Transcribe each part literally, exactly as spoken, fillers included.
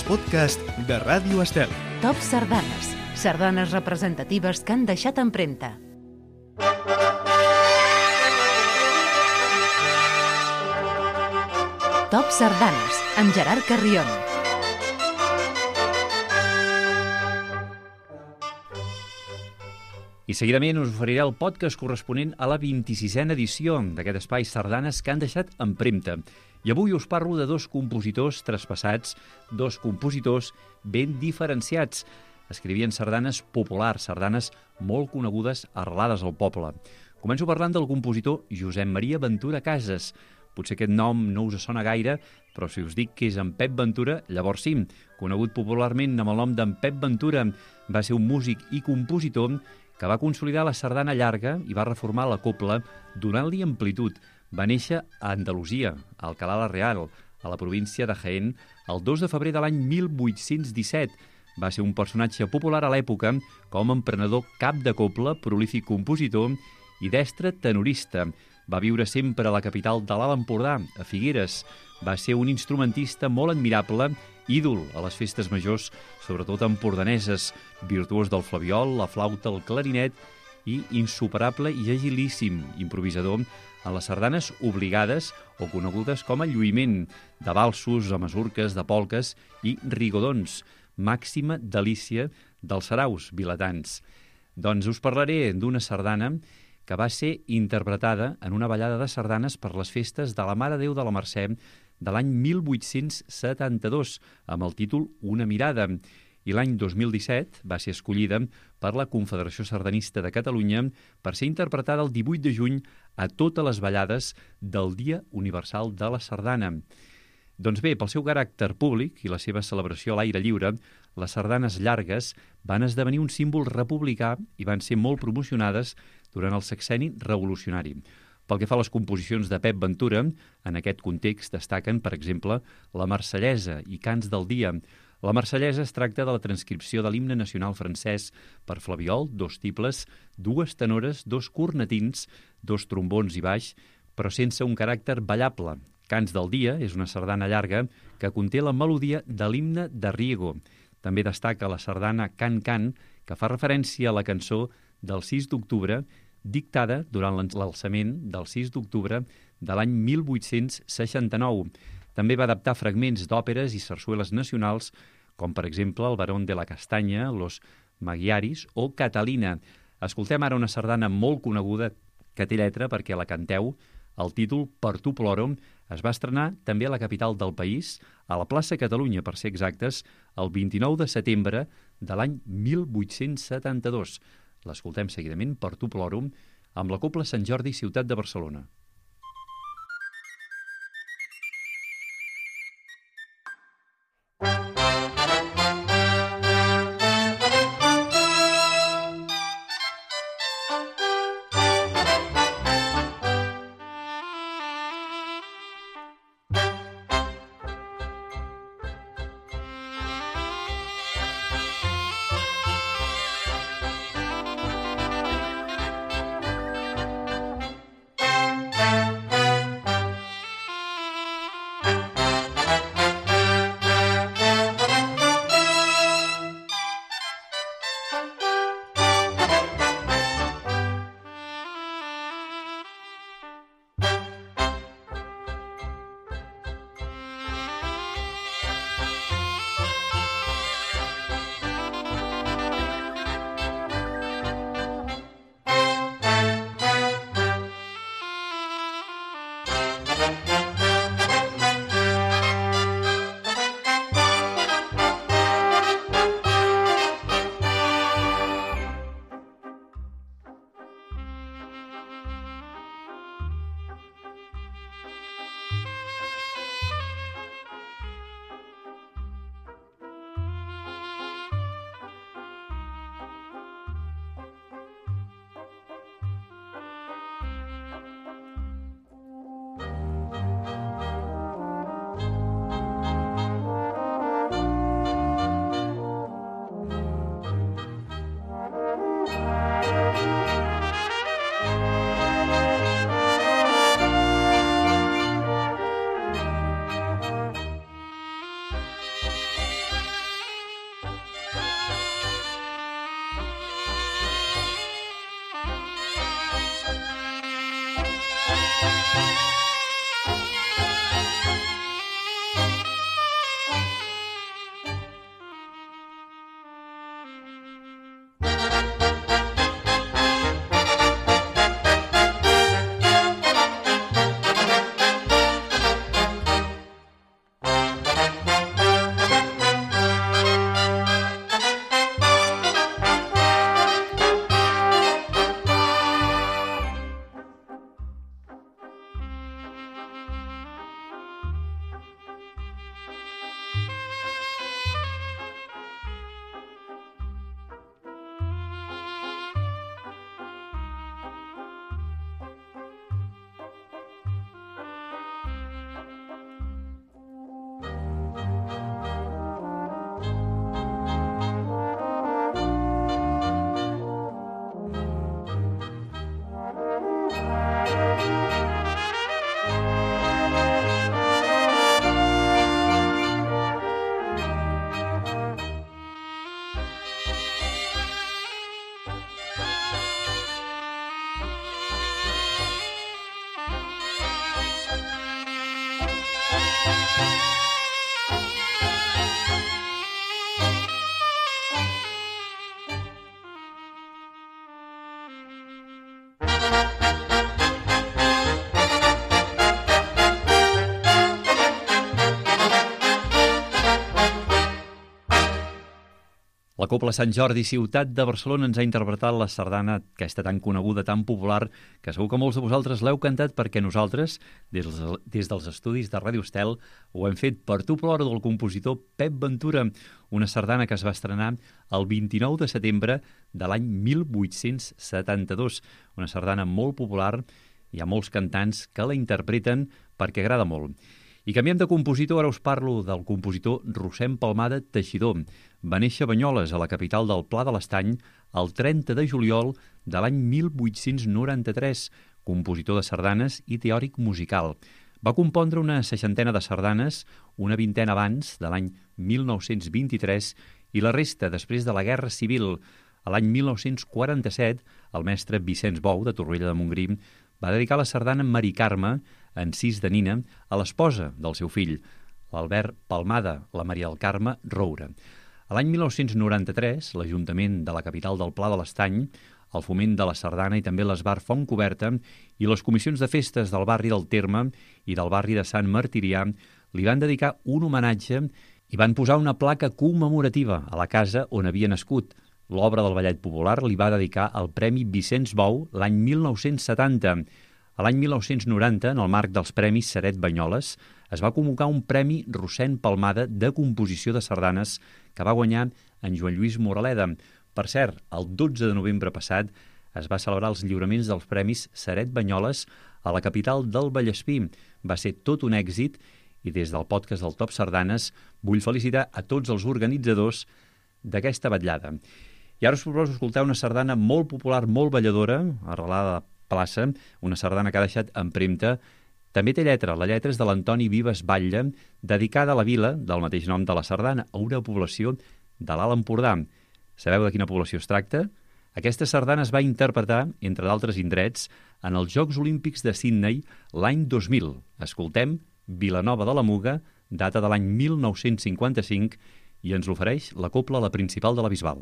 podcast de Ràdio Estel. Top Sardanes. Sardanes representatives que han deixat empremta. Top Sardanes, amb Gerard Carrion. I seguidament us oferiré el podcast corresponent a la vint-i-sisena edició d'aquest espai Sardanes que han deixat empremta. I avui us parlo de dos compositors traspassats, dos compositors ben diferenciats. Escrivien sardanes populars, sardanes molt conegudes, arrelades al poble. Començo parlant del compositor Josep Maria Ventura Casas. Potser aquest nom no us sona gaire, però si us dic que és en Pep Ventura, llavors sí. Conegut popularment amb el nom d'en Pep Ventura, va ser un músic i compositor que va consolidar la sardana llarga i va reformar la copla donant-li amplitud. Va néixer a Andalusia, a Alcalá la Real, a la província de Jaén, el dos de febrer de l'any mil vuit-cents disset. Va ser un personatge popular a l'època com a emprenedor cap de copla, prolífic compositor i destre tenorista. Va viure sempre a la capital de l'Alt Empordà, a Figueres. Va ser un instrumentista molt admirable, ídol a les festes majors, sobretot empordaneses, virtuós del flabiol, la flauta, el clarinet i insuperable i agilíssim improvisador en les sardanes obligades o conegudes com a lluïment, de valsos, de masurques, de polques i rigodons, màxima delícia dels saraus vilatans. Doncs us parlaré d'una sardana que va ser interpretada en una ballada de sardanes per les festes de la Mare Déu de la Mercè de l'any mil vuit-cents setanta-dos, amb el títol Una mirada, i l'any dos mil disset va ser escollida per la Confederació Sardanista de Catalunya per ser interpretada el divuit de juny a totes les ballades del Dia Universal de la Sardana. Doncs bé, pel seu caràcter públic i la seva celebració a l'aire lliure, les sardanes llargues van esdevenir un símbol republicà i van ser molt promocionades durant el sexenni revolucionari. Pel que fa a les composicions de Pep Ventura, en aquest context destaquen, per exemple, la Marsellesa i Cants del dia. La Marsellesa es tracta de la transcripció de l'himne nacional francès per flabiol, dos tibles, dues tenores, dos cornetins, dos trombons i baix, però sense un caràcter ballable. Cants del dia és una sardana llarga que conté la melodia de l'himne de Riego. També destaca la sardana Can Can, que fa referència a la cançó del sis d'octubre, dictada durant l'alçament del sis d'octubre de l'any mil vuit-cents seixanta-nou. També va adaptar fragments d'òperes i sarsueles nacionals, com per exemple el Barón de la Castanya, Los Magyaris o Catalina. Escoltem ara una sardana molt coneguda que té lletra perquè la canteu. El títol Per tu ploro es va estrenar també a la capital del país, a la plaça Catalunya, per ser exactes, el vint-i-nou de setembre de l'any mil vuit-cents setanta-dos. L'escoltem seguidament, Per tu ploro, amb la Cobla Sant Jordi, ciutat de Barcelona. La Cobla Sant Jordi Ciutat de Barcelona ens ha interpretat la sardana aquesta tan coneguda, tan popular, que segur que molts de vosaltres l'heu cantat perquè nosaltres, des dels, des dels estudis de Ràdio Estel, ho hem fet per tu plora del compositor Pep Ventura, una sardana que es va estrenar el vint-i-nou de setembre de l'any mil vuit-cents setanta-dos. Una sardana molt popular, hi ha molts cantants que la interpreten perquè agrada molt. I canviem de compositor, ara us parlo del compositor Rossend Palmada Teixidor. Va néixer a Banyoles, a la capital del Pla de l'Estany, el trenta de juliol de l'any mil vuit-cents noranta-tres, compositor de sardanes i teòric musical. Va compondre una seixantena de sardanes, una vintena abans, de l'any mil nou-cents vint-i-tres, i la resta després de la Guerra Civil. A l'any mil nou-cents quaranta-set, el mestre Vicenç Bou, de Torroella de Montgrí, va dedicar la sardana Mari Carme, en sis de Nina, a l'esposa del seu fill, l'Albert Palmada, la Maria del Carme Roure. A l'any mil nou-cents noranta-tres, l'Ajuntament de la capital del Pla de l'Estany, el Foment de la Sardana i també l'Esbar Fontcoberta i les comissions de festes del barri del Terme i del barri de Sant Martirià li van dedicar un homenatge i van posar una placa commemorativa a la casa on havia nascut. L'obra del ballet popular li va dedicar el Premi Vicenç Bou l'any mil nou-cents setanta. A l'any mil nou-cents noranta, en el marc dels Premis Seret Banyoles, es va convocar un Premi Rossend Palmada de composició de sardanes que va guanyar en Joan Lluís Moraleda. Per cert, el dotze de novembre passat es va celebrar els lliuraments dels Premis Seret Banyoles a la capital del Vallespí. Va ser tot un èxit i des del podcast del Top Sardanes vull felicitar a tots els organitzadors d'aquesta vetllada. I ara us proposo escoltar una sardana molt popular, molt balladora, arrelada a plaça, una sardana que ha deixat empremta. També té lletra, la lletra és de l'Antoni Vives Batlle, dedicada a la vila del mateix nom de la sardana, a una població de l'Alt Empordà. Sabeu de quina població es tracta? Aquesta sardana es va interpretar, entre d'altres indrets, en els Jocs Olímpics de Sydney l'any dos mil. Escoltem Vilanova de la Muga, data de l'any mil nou-cents cinquanta-cinc, i ens l'ofereix la Cobla La Principal de la Bisbal.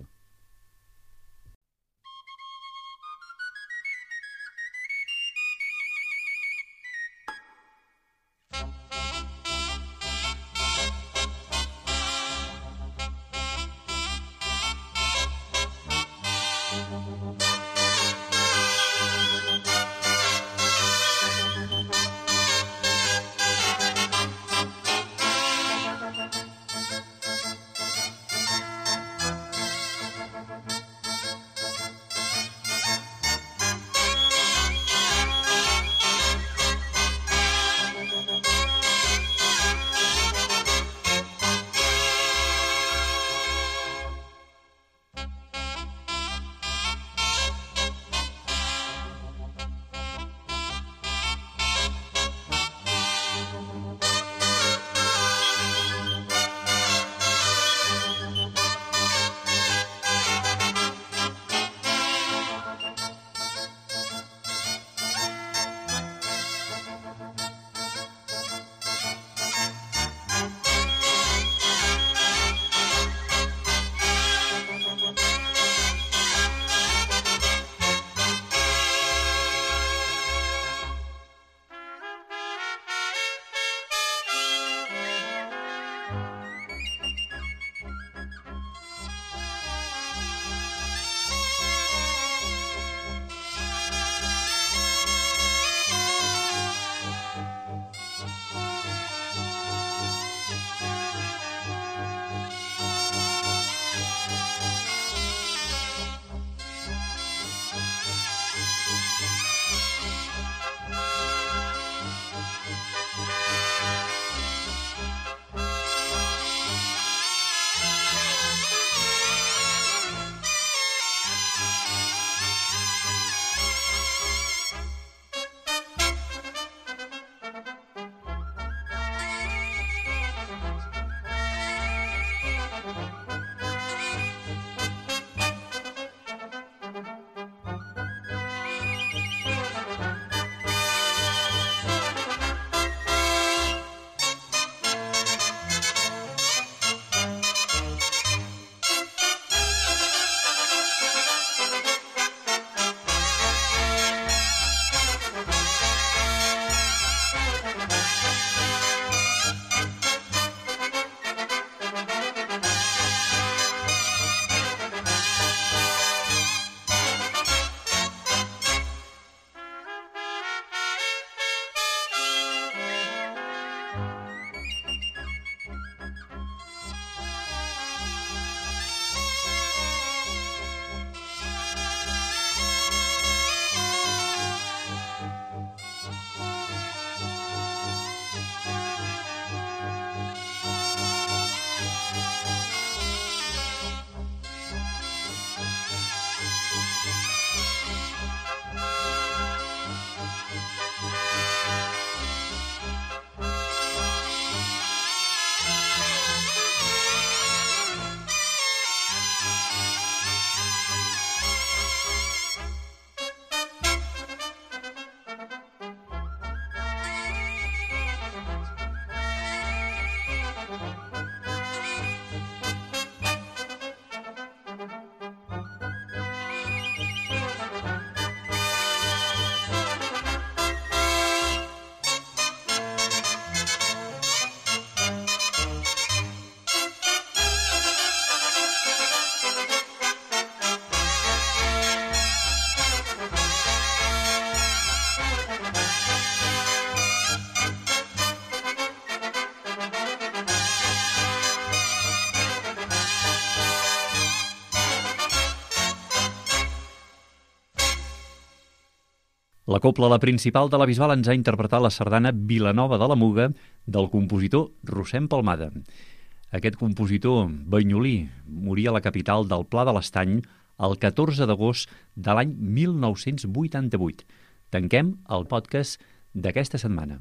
La cobla, la principal de la Bisbal, ens ha interpretat la sardana Vilanova de la Muga del compositor Rossem Palmada. Aquest compositor banyolí moria a la capital del Pla de l'Estany el catorze d'agost de l'any mil nou-cents vuitanta-vuit. Tanquem el podcast d'aquesta setmana.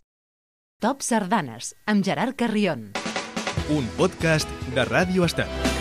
Top Sardanes, amb Gerard Carrion. Un podcast de Ràdio Estel.